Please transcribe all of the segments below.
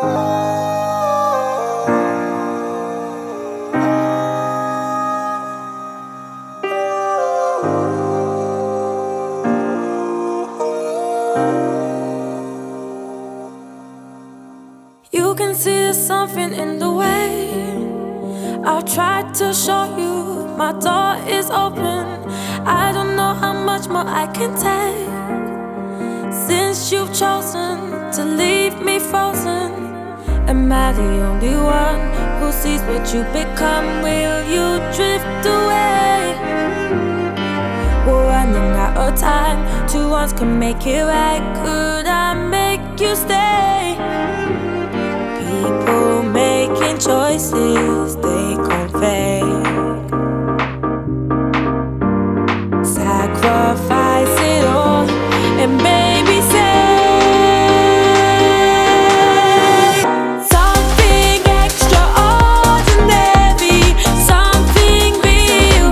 You can see there's something in the way I've tried to show you. My door is open. I don't know how much more I can take. Since you've chosen to leave me frozen, am I the only one who sees what you become? Will you drift away? We're running out of time. Two ones can make it right. Could I make you stay? People making choices they convey. Sacrifice it all and baby say something extraordinary, something real,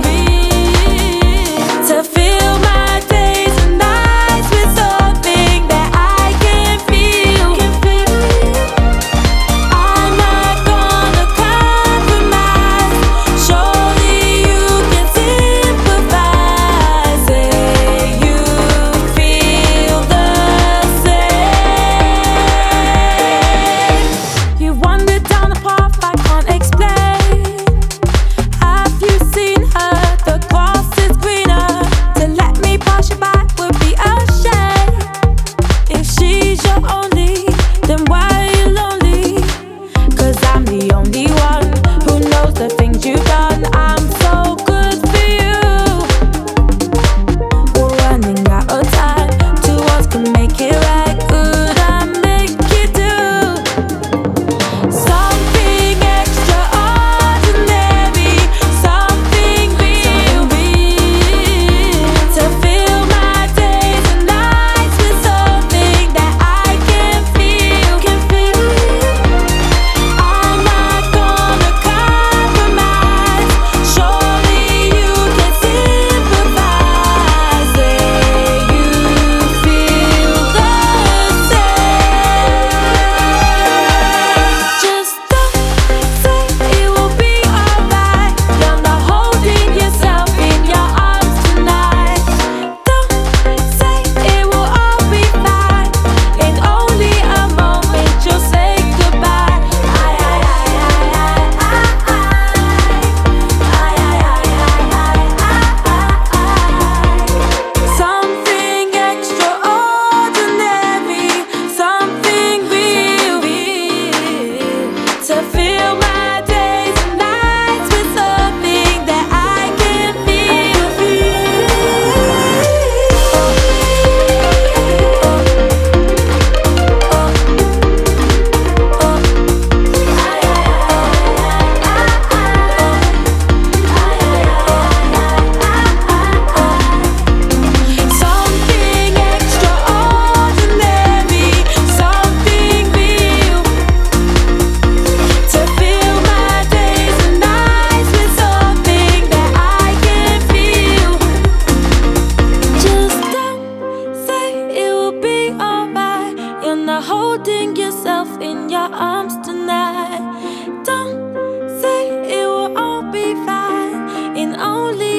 to fill my days and nights with something that I can feel. I'm not gonna compromise. Surely you can sympathize. Say you feel the same. You wandered down a path I can't explain. Have you seen her? The grass is greener. To let me pass you by would be a shame. If she's your only, then why are you lonely? 'Cause I'm the only one who knows the things you've done. I'm so good for you. We're running out of time. Two ones can make it right. Could I make you do something extraordinary, something real, to fill my days and nights with something that I can feel. I'm not gonna compromise. Surely you can sympathize. Say you feel the same. Just don't say it will be alright. You're not holding yourself in your arms tonight. Don't say it will all be fine. In only a moment you'll say goodbye. Something extraordinary, something real, to fill my days and nights with something that I can feel. Something extraordinary, something real, to fill my days and nights with something that I can feel. Just don't say it will be alright. You're not holding yourself in your arms tonight. Don't say it will all be fine. In only